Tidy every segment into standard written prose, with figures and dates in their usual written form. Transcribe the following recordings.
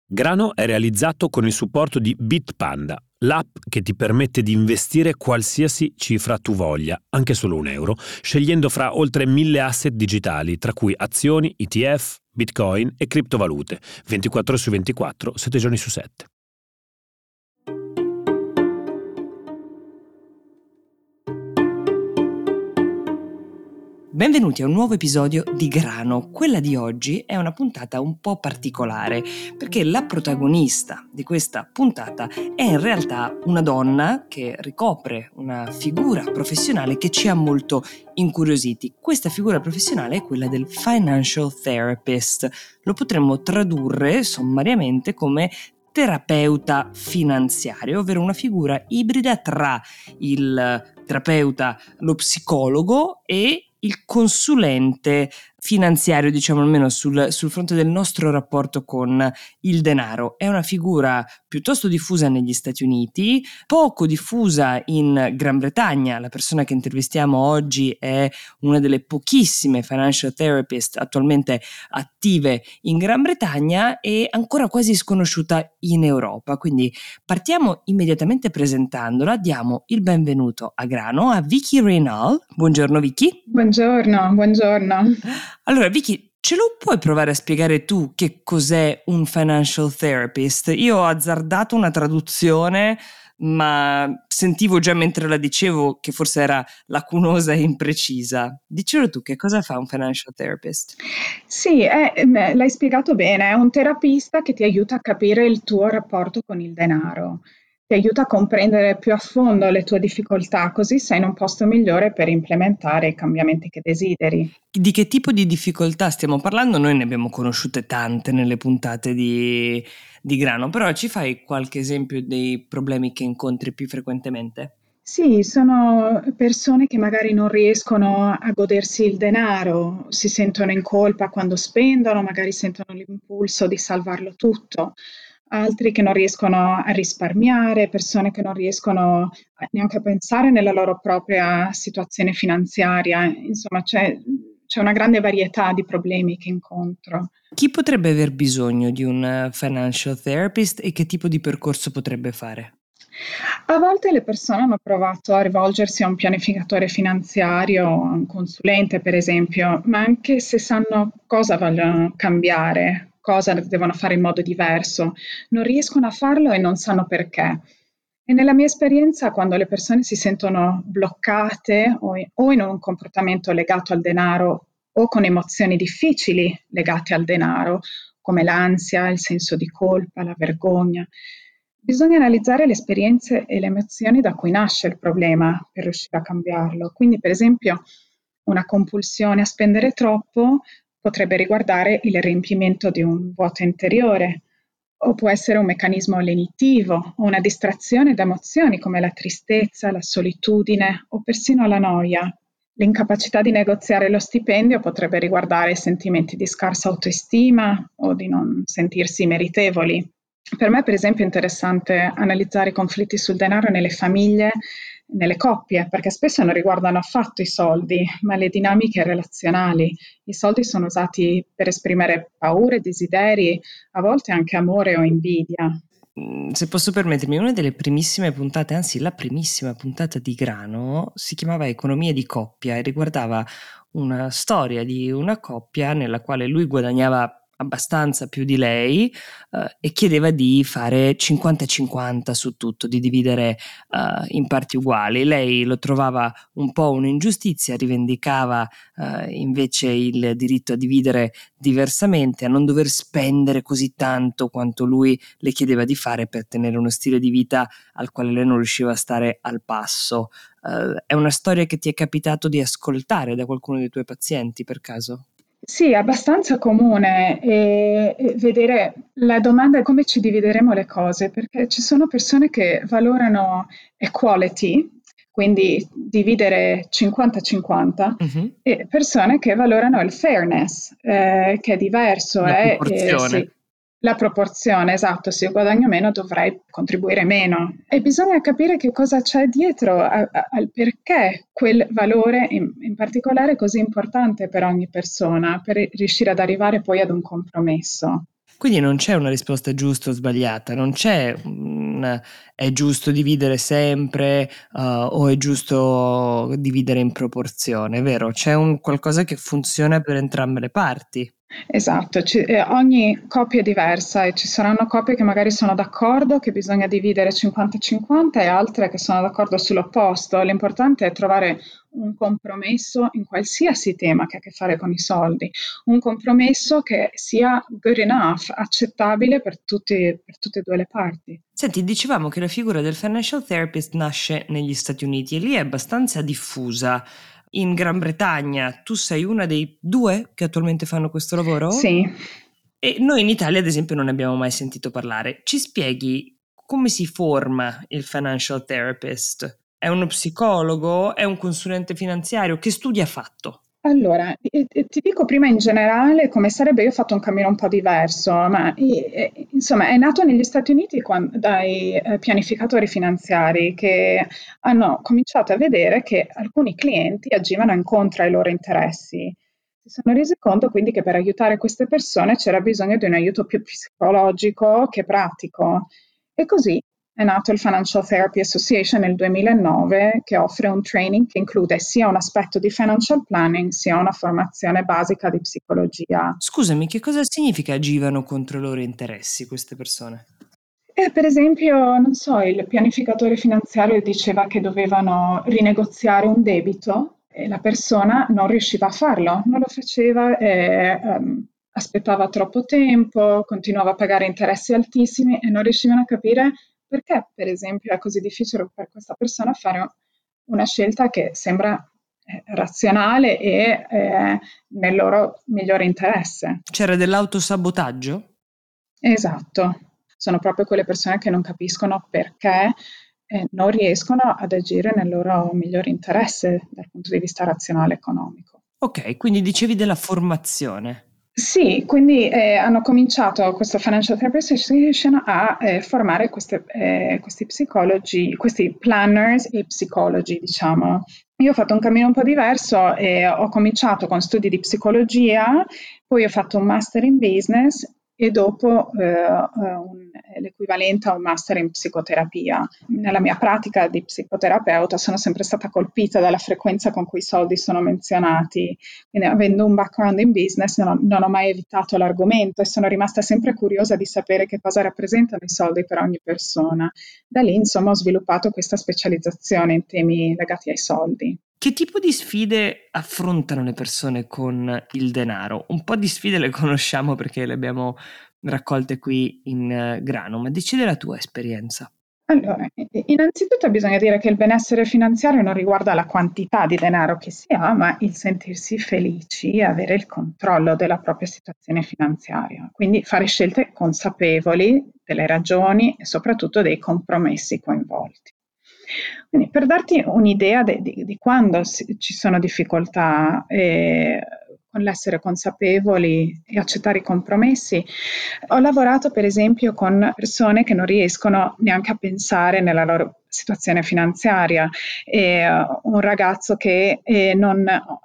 Grano è realizzato con il supporto di Bitpanda, l'app che ti permette di investire qualsiasi cifra tu voglia, anche solo €1, scegliendo fra oltre 1000 asset digitali, tra cui azioni, ETF, Bitcoin e criptovalute, 24 ore su 24, 7 giorni su 7. Benvenuti a un nuovo episodio di Grano. Quella di oggi è una puntata un po' particolare perché la protagonista di questa puntata è in realtà una donna che ricopre una figura professionale che ci ha molto incuriositi. Questa figura professionale è quella del financial therapist. Lo potremmo tradurre sommariamente come terapeuta finanziario, ovvero una figura ibrida tra il terapeuta, lo psicologo e il consulente finanziario, diciamo almeno sul fronte del nostro rapporto con il denaro. È una figura piuttosto diffusa negli Stati Uniti, poco diffusa in Gran Bretagna. La persona che intervistiamo oggi è una delle pochissime financial therapist attualmente attive in Gran Bretagna e ancora quasi sconosciuta in Europa. Quindi partiamo immediatamente presentandola, diamo il benvenuto a Grano a Vicky Reynal. Buongiorno Vicky. Buongiorno. Allora Vicky, ce lo puoi provare a spiegare tu che cos'è un financial therapist? Io ho azzardato una traduzione, ma sentivo già mentre la dicevo che forse era lacunosa e imprecisa. Dicelo tu, che cosa fa un financial therapist? Sì, l'hai spiegato bene, è un terapista che ti aiuta a capire il tuo rapporto con il denaro, ti aiuta a comprendere più a fondo le tue difficoltà, così sei in un posto migliore per implementare i cambiamenti che desideri. Di che tipo di difficoltà stiamo parlando? Noi ne abbiamo conosciute tante nelle puntate di Grano, però ci fai qualche esempio dei problemi che incontri più frequentemente? Sì, sono persone che magari non riescono a godersi il denaro, si sentono in colpa quando spendono, magari sentono l'impulso di salvarlo tutto, altri che non riescono a risparmiare, persone che non riescono neanche a pensare nella loro propria situazione finanziaria. Insomma, c'è una grande varietà di problemi che incontro. Chi potrebbe aver bisogno di un financial therapist e che tipo di percorso potrebbe fare? A volte le persone hanno provato a rivolgersi a un pianificatore finanziario, a un consulente per esempio, ma anche se sanno cosa vogliono cambiare, cosa devono fare in modo diverso, non riescono a farlo e non sanno perché. E nella mia esperienza, quando le persone si sentono bloccate o in un comportamento legato al denaro o con emozioni difficili legate al denaro, come l'ansia, il senso di colpa, la vergogna, bisogna analizzare le esperienze e le emozioni da cui nasce il problema per riuscire a cambiarlo. Quindi, per esempio, una compulsione a spendere troppo potrebbe riguardare il riempimento di un vuoto interiore, o può essere un meccanismo lenitivo o una distrazione da emozioni come la tristezza, la solitudine o persino la noia. L'incapacità di negoziare lo stipendio potrebbe riguardare sentimenti di scarsa autostima o di non sentirsi meritevoli. Per me, per esempio, è interessante analizzare i conflitti sul denaro nelle famiglie, nelle coppie, perché spesso non riguardano affatto i soldi, ma le dinamiche relazionali. I soldi sono usati per esprimere paure, desideri, a volte anche amore o invidia. Se posso permettermi, una delle primissime puntate, anzi la primissima puntata di Grano, si chiamava Economia di coppia e riguardava una storia di una coppia nella quale lui guadagnava abbastanza più di lei e chiedeva di fare 50-50 su tutto, di dividere in parti uguali. Lei lo trovava un po' un'ingiustizia, rivendicava invece il diritto a dividere diversamente, a non dover spendere così tanto quanto lui le chiedeva di fare per tenere uno stile di vita al quale lei non riusciva a stare al passo. È una storia che ti è capitato di ascoltare da qualcuno dei tuoi pazienti per caso? Sì, è abbastanza comune e vedere la domanda è come ci divideremo le cose, perché ci sono persone che valorano equality, quindi dividere 50-50, Mhm. e persone che valorano il fairness, che è diverso, La sì, proporzione. la proporzione, esatto, se io guadagno meno dovrei contribuire meno. E bisogna capire che cosa c'è dietro al perché quel valore in particolare è così importante per ogni persona, per riuscire ad arrivare poi ad un compromesso. Quindi non c'è una risposta giusta o sbagliata, non c'è è giusto dividere sempre o è giusto dividere in proporzione, vero? C'è un qualcosa che funziona per entrambe le parti. Esatto, ogni coppia è diversa e ci saranno coppie che magari sono d'accordo che bisogna dividere 50-50 e altre che sono d'accordo sull'opposto. L'importante è trovare un compromesso in qualsiasi tema che ha a che fare con i soldi, un compromesso che sia good enough, accettabile per tutte e due le parti. Senti, dicevamo che la figura del financial therapist nasce negli Stati Uniti e lì è abbastanza diffusa. In Gran Bretagna tu sei una dei 2 che attualmente fanno questo lavoro? Sì. E noi in Italia, ad esempio, non ne abbiamo mai sentito parlare. Ci spieghi come si forma il financial therapist? È uno psicologo? È un consulente finanziario? Che studi ha fatto? Allora, ti dico prima in generale come sarebbe, io ho fatto un cammino un po' diverso, ma insomma è nato negli Stati Uniti dai pianificatori finanziari che hanno cominciato a vedere che alcuni clienti agivano incontro ai loro interessi. Si sono resi conto quindi che per aiutare queste persone c'era bisogno di un aiuto più psicologico che pratico. E così è nato il Financial Therapy Association nel 2009 che offre un training che include sia un aspetto di financial planning sia una formazione basica di psicologia. Scusami, che cosa significa agivano contro i loro interessi queste persone? Per esempio, non so, il pianificatore finanziario diceva che dovevano rinegoziare un debito e la persona non riusciva a farlo, non lo faceva e aspettava troppo tempo, continuava a pagare interessi altissimi e non riuscivano a capire perché, per esempio, è così difficile per questa persona fare una scelta che sembra razionale e nel loro migliore interesse. C'era dell'autosabotaggio? Esatto, sono proprio quelle persone che non capiscono perché non riescono ad agire nel loro migliore interesse dal punto di vista razionale e economico. Ok, quindi dicevi della formazione. Sì, quindi hanno cominciato questo Financial Therapy Association a formare questi psicologi, questi planners e psicologi, diciamo. Io ho fatto un cammino un po' diverso e ho cominciato con studi di psicologia, poi ho fatto un master in business e dopo l'equivalente a un master in psicoterapia. Nella mia pratica di psicoterapeuta sono sempre stata colpita dalla frequenza con cui i soldi sono menzionati, quindi avendo un background in business non ho mai evitato l'argomento e sono rimasta sempre curiosa di sapere che cosa rappresentano i soldi per ogni persona. Da lì, insomma, ho sviluppato questa specializzazione in temi legati ai soldi. Che tipo di sfide affrontano le persone con il denaro? Un po' di sfide le conosciamo perché le abbiamo raccolte qui in grano, ma dici della tua esperienza. Allora, innanzitutto bisogna dire che il benessere finanziario non riguarda la quantità di denaro che si ha, ma il sentirsi felici e avere il controllo della propria situazione finanziaria. Quindi fare scelte consapevoli delle ragioni e soprattutto dei compromessi coinvolti. Quindi per darti un'idea di quando ci sono difficoltà con l'essere consapevoli e accettare i compromessi, ho lavorato per esempio con persone che non riescono neanche a pensare nella loro situazione finanziaria, un ragazzo che non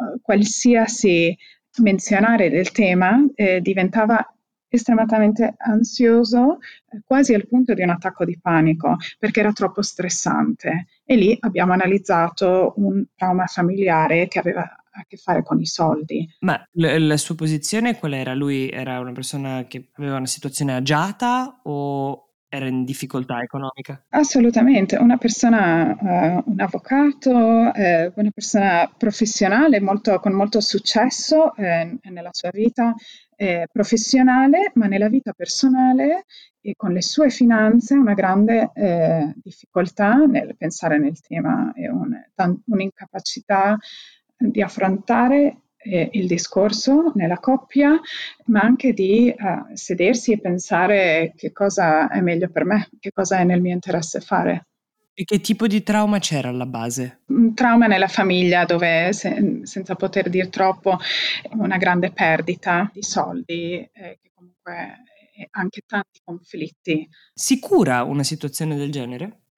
qualsiasi menzionare del tema diventava estremamente ansioso, quasi al punto di un attacco di panico, perché era troppo stressante. E lì abbiamo analizzato un trauma familiare che aveva a che fare con i soldi. Ma la sua posizione qual era? Lui era una persona che aveva una situazione agiata o era in difficoltà economica? Assolutamente, una persona, un avvocato, una persona professionale con molto successo nella sua vita professionale, ma nella vita personale e con le sue finanze una grande difficoltà nel pensare nel tema e un'incapacità di affrontare il discorso nella coppia, ma anche di sedersi e pensare che cosa è meglio per me, che cosa è nel mio interesse fare. E che tipo di trauma c'era alla base? Un trauma nella famiglia dove, senza poter dir troppo, una grande perdita di soldi, che comunque e anche tanti conflitti. Si cura una situazione del genere?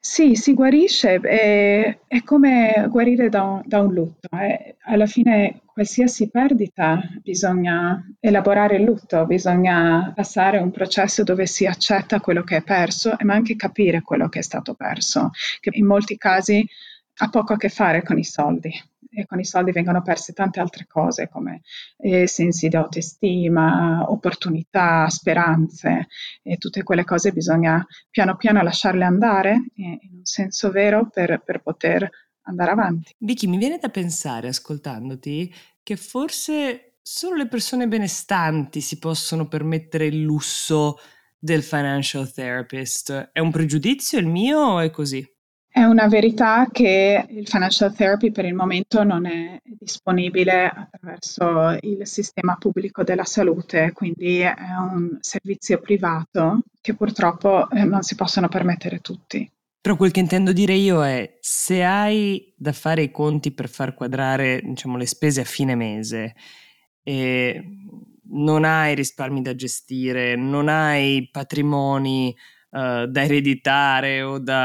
Sì, si guarisce, è come guarire da un lutto. Alla fine, qualsiasi perdita, bisogna elaborare il lutto, bisogna passare un processo dove si accetta quello che è perso, ma anche capire quello che è stato perso, che in molti casi ha poco a che fare con i soldi. E con i soldi vengono perse tante altre cose come sensi di autostima, opportunità, speranze, e tutte quelle cose bisogna piano piano lasciarle andare in un senso vero per poter andare avanti. Vicky, mi viene da pensare, ascoltandoti, che forse solo le persone benestanti si possono permettere il lusso del financial therapist. È un pregiudizio il mio o è così? È una verità che il financial therapy per il momento non è disponibile attraverso il sistema pubblico della salute, quindi è un servizio privato che purtroppo non si possono permettere tutti. Però quel che intendo dire io è, se hai da fare i conti per far quadrare, diciamo, le spese a fine mese e non hai risparmi da gestire, non hai patrimoni da ereditare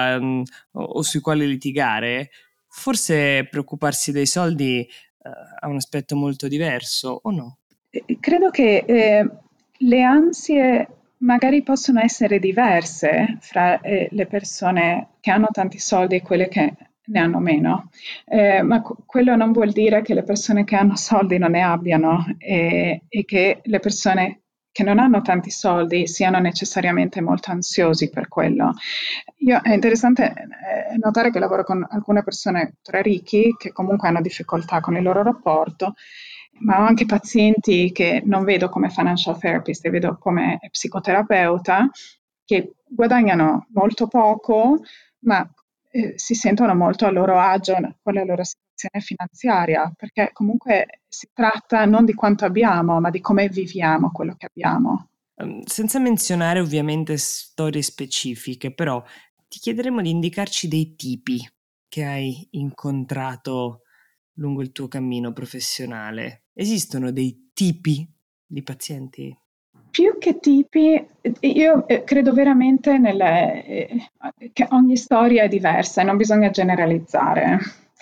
o sui quali litigare, forse preoccuparsi dei soldi ha un aspetto molto diverso, o no? Credo che le ansie magari possono essere diverse fra le persone che hanno tanti soldi e quelle che ne hanno meno, ma quello non vuol dire che le persone che hanno soldi non ne abbiano e che le persone che non hanno tanti soldi siano necessariamente molto ansiosi per quello. È interessante notare che lavoro con alcune persone tra ricchi che comunque hanno difficoltà con il loro rapporto, ma ho anche pazienti che non vedo come financial therapist, li vedo come psicoterapeuta, che guadagnano molto poco, ma si sentono molto a loro agio con la loro situazione finanziaria, perché comunque si tratta non di quanto abbiamo, ma di come viviamo quello che abbiamo. Senza menzionare ovviamente storie specifiche, però ti chiederemo di indicarci dei tipi che hai incontrato lungo il tuo cammino professionale. Esistono dei tipi di pazienti? Più che tipi, io credo veramente che ogni storia è diversa e non bisogna generalizzare.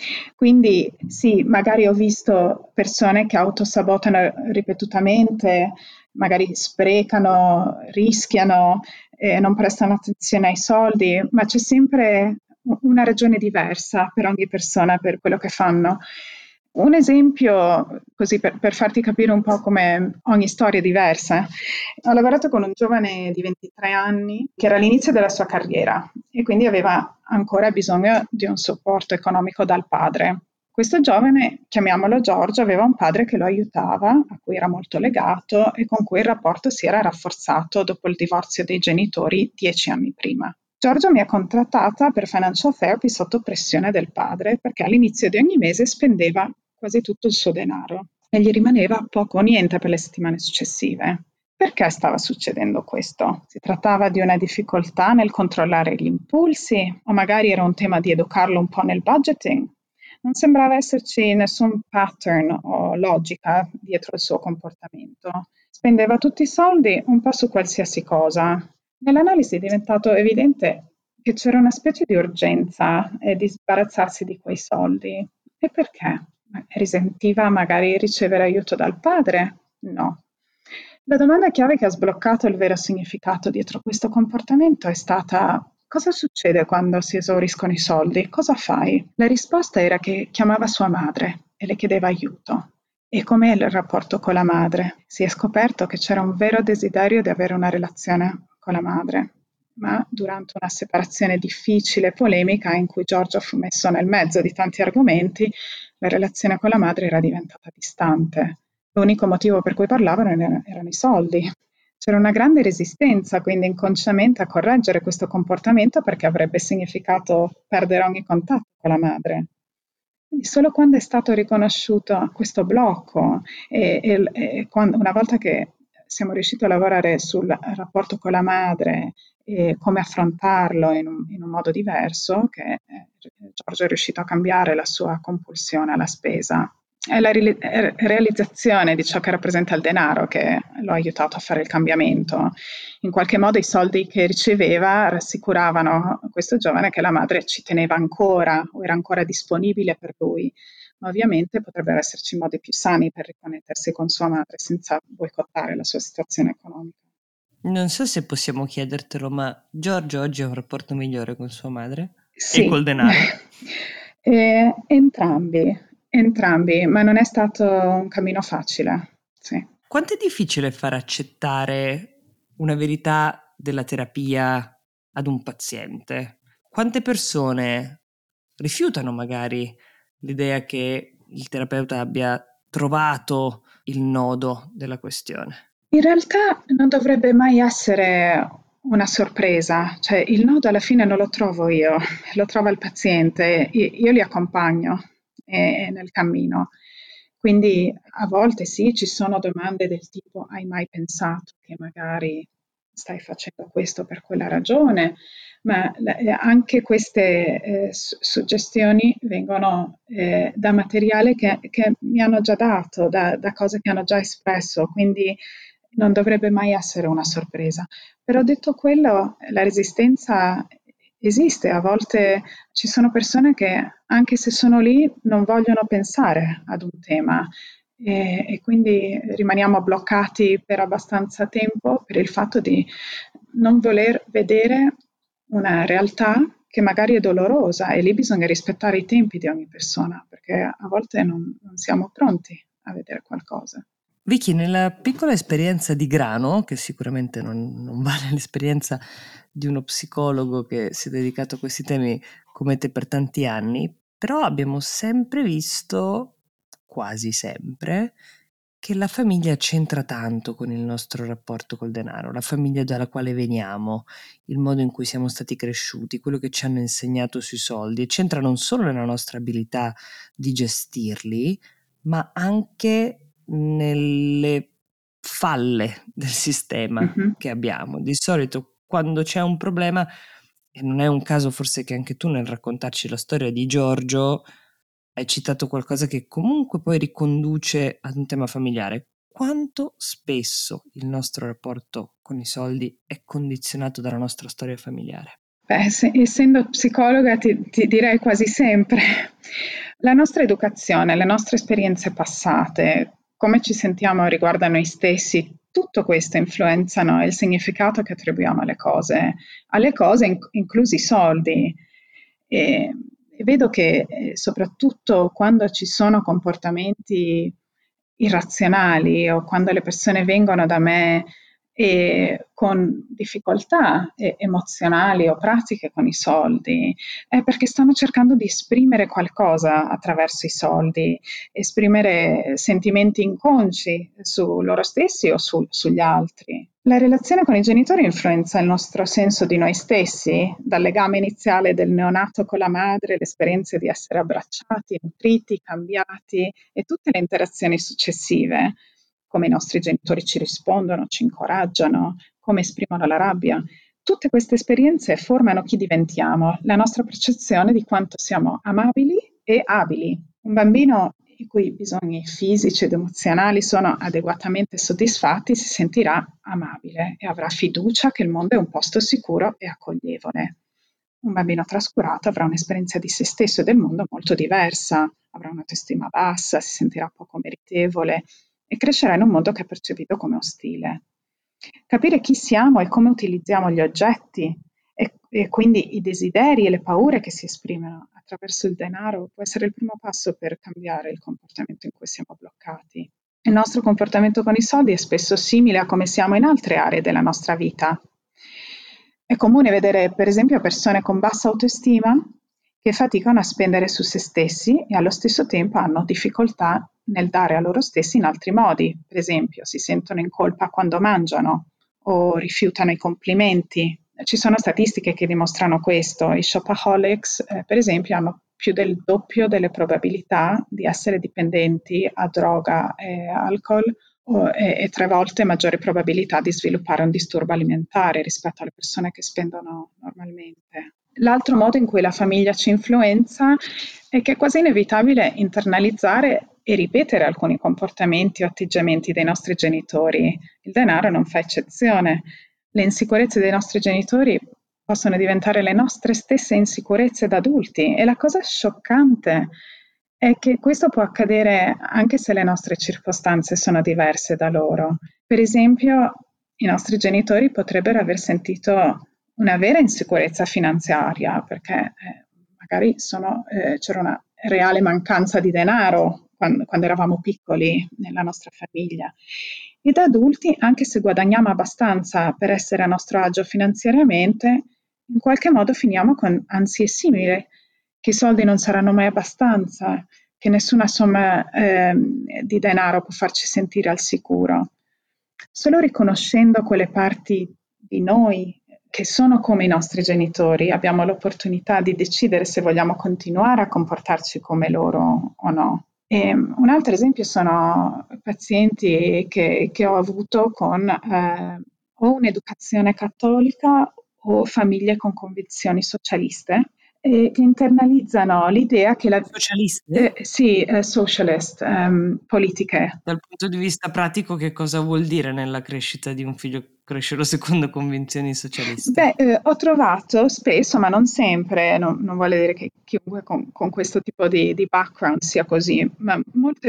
Quindi sì, magari ho visto persone che autosabotano ripetutamente, magari sprecano, rischiano, non prestano attenzione ai soldi, ma c'è sempre una ragione diversa per ogni persona per quello che fanno. Un esempio, così per farti capire un po' come ogni storia è diversa, ho lavorato con un giovane di 23 anni che era all'inizio della sua carriera e quindi aveva ancora bisogno di un supporto economico dal padre. Questo giovane, chiamiamolo Giorgio, aveva un padre che lo aiutava, a cui era molto legato e con cui il rapporto si era rafforzato dopo il divorzio dei genitori 10 anni prima. Giorgio mi ha contrattata per financial therapy sotto pressione del padre perché all'inizio di ogni mese spendeva quasi tutto il suo denaro e gli rimaneva poco o niente per le settimane successive. Perché stava succedendo questo? Si trattava di una difficoltà nel controllare gli impulsi o magari era un tema di educarlo un po' nel budgeting? Non sembrava esserci nessun pattern o logica dietro il suo comportamento. Spendeva tutti i soldi un po' su qualsiasi cosa. Nell'analisi è diventato evidente che c'era una specie di urgenza di sbarazzarsi di quei soldi. E perché? Risentiva magari ricevere aiuto dal padre? No. La domanda chiave che ha sbloccato il vero significato dietro questo comportamento è stata: cosa succede quando si esauriscono i soldi? Cosa fai? La risposta era che chiamava sua madre e le chiedeva aiuto. E com'è il rapporto con la madre? Si è scoperto che c'era un vero desiderio di avere una relazione con la madre, ma durante una separazione difficile e polemica in cui Giorgio fu messo nel mezzo di tanti argomenti, la relazione con la madre era diventata distante. L'unico motivo per cui parlavano erano i soldi. C'era una grande resistenza, quindi inconsciamente, a correggere questo comportamento perché avrebbe significato perdere ogni contatto con la madre. Quindi solo quando è stato riconosciuto questo blocco una volta che siamo riusciti a lavorare sul rapporto con la madre e come affrontarlo in un modo diverso, che Giorgio è riuscito a cambiare la sua compulsione alla spesa. È la realizzazione di ciò che rappresenta il denaro che lo ha aiutato a fare il cambiamento. In qualche modo i soldi che riceveva rassicuravano questo giovane che la madre ci teneva ancora o era ancora disponibile per lui, ma ovviamente potrebbero esserci modi più sani per riconnettersi con sua madre senza boicottare la sua situazione economica. Non so se possiamo chiedertelo, ma Giorgio oggi ha un rapporto migliore con sua madre? E Sì, col denaro? entrambi, ma non è stato un cammino facile. Sì. Quanto è difficile far accettare una verità della terapia ad un paziente? Quante persone rifiutano magari l'idea che il terapeuta abbia trovato il nodo della questione? In realtà non dovrebbe mai essere una sorpresa, cioè il nodo alla fine non lo trovo io, lo trova il paziente, io li accompagno nel cammino. Quindi a volte sì, ci sono domande del tipo: hai mai pensato che magari stai facendo questo per quella ragione? Ma anche queste suggestioni vengono da materiale che mi hanno già dato, da cose che hanno già espresso, quindi non dovrebbe mai essere una sorpresa. Però detto quello, la resistenza esiste, a volte ci sono persone che anche se sono lì non vogliono pensare ad un tema e quindi rimaniamo bloccati per abbastanza tempo per il fatto di non voler vedere una realtà che magari è dolorosa e lì bisogna rispettare i tempi di ogni persona perché a volte non siamo pronti a vedere qualcosa. Vicky, nella piccola esperienza di grano, che sicuramente non vale l'esperienza di uno psicologo che si è dedicato a questi temi come te per tanti anni, però abbiamo sempre visto, quasi sempre, che la famiglia c'entra tanto con il nostro rapporto col denaro, la famiglia dalla quale veniamo, il modo in cui siamo stati cresciuti, quello che ci hanno insegnato sui soldi, e c'entra non solo nella nostra abilità di gestirli, ma anche nelle falle del sistema Mhm. che abbiamo. Di solito quando c'è un problema, e non è un caso forse che anche tu nel raccontarci la storia di Giorgio hai citato qualcosa che comunque poi riconduce ad un tema familiare. Quanto spesso il nostro rapporto con i soldi è condizionato dalla nostra storia familiare? Beh, essendo psicologa ti direi quasi sempre. La nostra educazione, le nostre esperienze passate, come ci sentiamo riguardo a noi stessi, tutto questo influenzano il significato che attribuiamo alle cose inclusi i soldi. E vedo che soprattutto quando ci sono comportamenti irrazionali o quando le persone vengono da me e con difficoltà emozionali o pratiche con i soldi, è perché stanno cercando di esprimere qualcosa attraverso i soldi, esprimere sentimenti inconsci su loro stessi o sugli altri. La relazione con i genitori influenza il nostro senso di noi stessi, dal legame iniziale del neonato con la madre, l'esperienza di essere abbracciati, nutriti, cambiati e tutte le interazioni successive, come i nostri genitori ci rispondono, ci incoraggiano, come esprimono la rabbia. Tutte queste esperienze formano chi diventiamo, la nostra percezione di quanto siamo amabili e abili. Un bambino i cui bisogni fisici ed emozionali sono adeguatamente soddisfatti si sentirà amabile e avrà fiducia che il mondo è un posto sicuro e accoglievole. Un bambino trascurato avrà un'esperienza di se stesso e del mondo molto diversa, avrà un'autostima bassa, si sentirà poco meritevole e crescerà in un mondo che è percepito come ostile. Capire chi siamo e come utilizziamo gli oggetti e quindi i desideri e le paure che si esprimono attraverso il denaro può essere il primo passo per cambiare il comportamento in cui siamo bloccati. Il nostro comportamento con i soldi è spesso simile a come siamo in altre aree della nostra vita. È comune vedere, per esempio, persone con bassa autostima che faticano a spendere su se stessi e allo stesso tempo hanno difficoltà nel dare a loro stessi in altri modi. Per esempio, si sentono in colpa quando mangiano o rifiutano i complimenti. Ci sono statistiche che dimostrano questo. I shopaholics, per esempio, hanno più del doppio delle probabilità di essere dipendenti a droga e alcol e 3 volte maggiori probabilità di sviluppare un disturbo alimentare rispetto alle persone che spendono normalmente. L'altro modo in cui la famiglia ci influenza è che è quasi inevitabile internalizzare e ripetere alcuni comportamenti o atteggiamenti dei nostri genitori. Il denaro non fa eccezione. Le insicurezze dei nostri genitori possono diventare le nostre stesse insicurezze da adulti e la cosa scioccante è che questo può accadere anche se le nostre circostanze sono diverse da loro. Per esempio, i nostri genitori potrebbero aver sentito una vera insicurezza finanziaria perché magari c'era una reale mancanza di denaro quando eravamo piccoli nella nostra famiglia. E da adulti, anche se guadagniamo abbastanza per essere a nostro agio finanziariamente, in qualche modo finiamo con ansie simili, che i soldi non saranno mai abbastanza, che nessuna somma di denaro può farci sentire al sicuro. Solo riconoscendo quelle parti di noi che sono come i nostri genitori, abbiamo l'opportunità di decidere se vogliamo continuare a comportarci come loro o no. E un altro esempio sono pazienti che ho avuto con o un'educazione cattolica o famiglie con convinzioni socialiste che internalizzano l'idea che Socialiste? sì, socialist, politiche. Dal punto di vista pratico, che cosa vuol dire nella crescita di un figlio crescerlo secondo convinzioni socialiste? Beh, ho trovato spesso, ma non sempre, non vuole dire che chiunque con questo tipo di background sia così, ma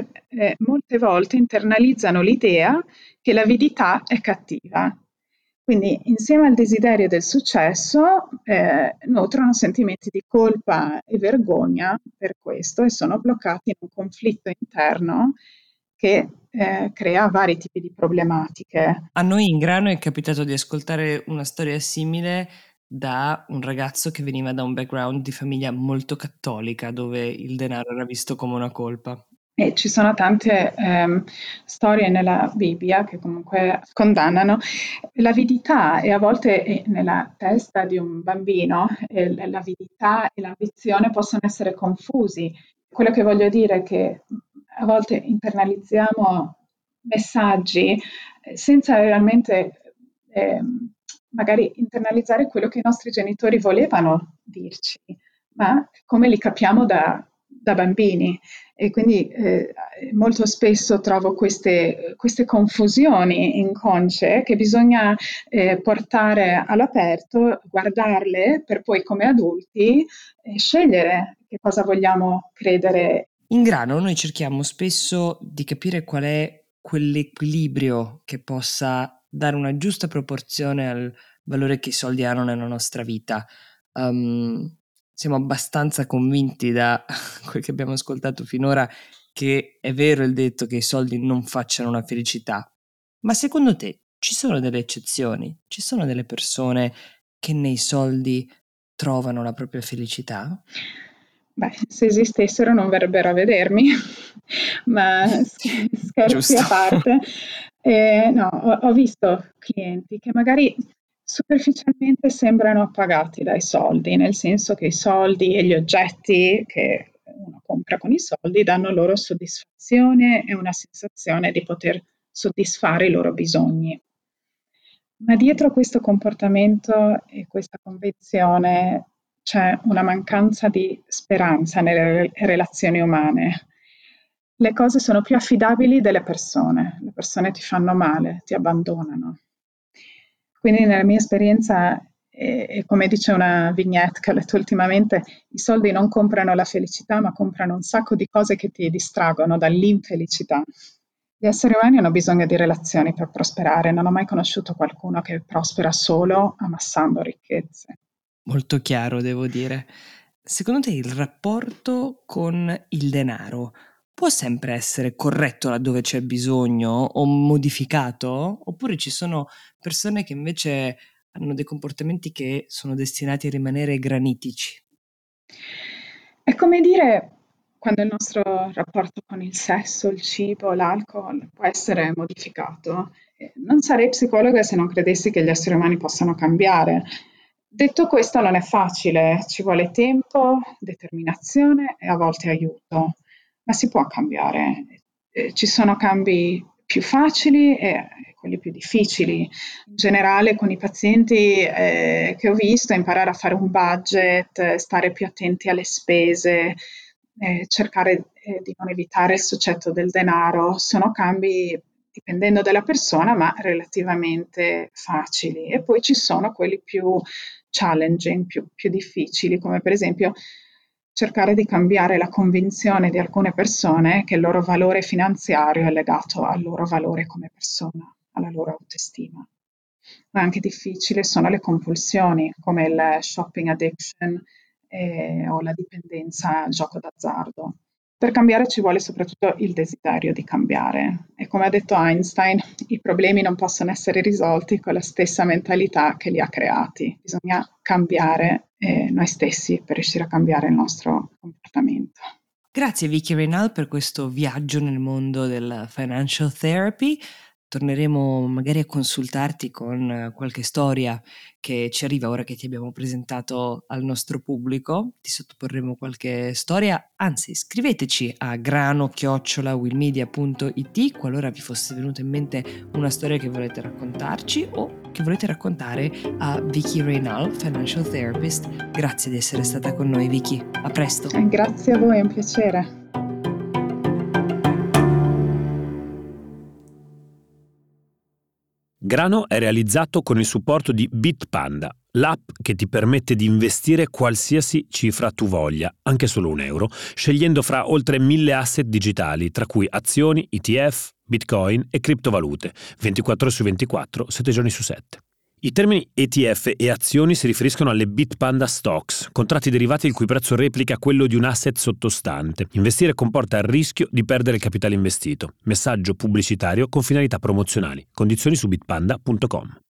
molte volte internalizzano l'idea che l'avidità è cattiva. Quindi insieme al desiderio del successo, nutrono sentimenti di colpa e vergogna per questo e sono bloccati in un conflitto interno che, crea vari tipi di problematiche. A noi in Grano è capitato di ascoltare una storia simile da un ragazzo che veniva da un background di famiglia molto cattolica, dove il denaro era visto come una colpa. E ci sono tante storie nella Bibbia che comunque condannano l'avidità e a volte nella testa di un bambino l'avidità e l'ambizione possono essere confusi. Quello che voglio dire è che a volte internalizziamo messaggi senza realmente magari internalizzare quello che i nostri genitori volevano dirci, ma come li capiamo da bambini. E quindi molto spesso trovo queste confusioni inconsce che bisogna portare all'aperto, guardarle per poi come adulti scegliere che cosa vogliamo credere. In Grano noi cerchiamo spesso di capire qual è quell'equilibrio che possa dare una giusta proporzione al valore che i soldi hanno nella nostra vita. Siamo abbastanza convinti da quel che abbiamo ascoltato finora che è vero il detto che i soldi non facciano una felicità, ma secondo te ci sono delle eccezioni? Ci sono delle persone che nei soldi trovano la propria felicità? Beh, se esistessero non verrebbero a vedermi, ma scherzi Giusto. a parte, no, ho visto clienti che magari superficialmente sembrano appagati dai soldi, nel senso che i soldi e gli oggetti che uno compra con i soldi danno loro soddisfazione e una sensazione di poter soddisfare i loro bisogni. Ma dietro questo comportamento e questa convinzione c'è una mancanza di speranza nelle relazioni umane. Le cose sono più affidabili delle persone, le persone ti fanno male, ti abbandonano. Quindi nella mia esperienza, e come dice una vignette che ho letto ultimamente, i soldi non comprano la felicità, ma comprano un sacco di cose che ti distraggono dall'infelicità. Gli esseri umani hanno bisogno di relazioni per prosperare. Non ho mai conosciuto qualcuno che prospera solo ammassando ricchezze. Molto chiaro, devo dire. Secondo te il rapporto con il denaro può sempre essere corretto laddove c'è bisogno o modificato? Oppure ci sono persone che invece hanno dei comportamenti che sono destinati a rimanere granitici? È come dire quando il nostro rapporto con il sesso, il cibo, l'alcol può essere modificato. Non sarei psicologa se non credessi che gli esseri umani possano cambiare. Detto questo, non è facile, ci vuole tempo, determinazione e a volte aiuto, ma si può cambiare. Ci sono cambi più facili e quelli più difficili. In generale con i pazienti che ho visto, imparare a fare un budget, stare più attenti alle spese, cercare di non evitare il succetto del denaro, sono cambi dipendendo dalla persona, ma relativamente facili. E poi ci sono quelli più challenging, più difficili, come per esempio cercare di cambiare la convinzione di alcune persone che il loro valore finanziario è legato al loro valore come persona, alla loro autostima. Ma anche difficile sono le compulsioni, come il shopping addiction o la dipendenza al gioco d'azzardo. Per cambiare ci vuole soprattutto il desiderio di cambiare e come ha detto Einstein, i problemi non possono essere risolti con la stessa mentalità che li ha creati. Bisogna cambiare noi stessi per riuscire a cambiare il nostro comportamento. Grazie Vicky Reynal per questo viaggio nel mondo del financial therapy. Torneremo magari a consultarti con qualche storia che ci arriva ora che ti abbiamo presentato al nostro pubblico. Ti sottoporremo qualche storia, anzi scriveteci a grano@willmedia.it qualora vi fosse venuta in mente una storia che volete raccontarci o che volete raccontare a Vicky Reynal, financial therapist. Grazie di essere stata con noi Vicky, a presto. Grazie a voi, è un piacere. Grano è realizzato con il supporto di Bitpanda, l'app che ti permette di investire qualsiasi cifra tu voglia, anche solo €1, scegliendo fra oltre 1000 asset digitali, tra cui azioni, ETF, Bitcoin e criptovalute, 24 ore su 24, 7 giorni su 7. I termini ETF e azioni si riferiscono alle Bitpanda Stocks, contratti derivati il cui prezzo replica quello di un asset sottostante. Investire comporta il rischio di perdere il capitale investito. Messaggio pubblicitario con finalità promozionali. Condizioni su bitpanda.com.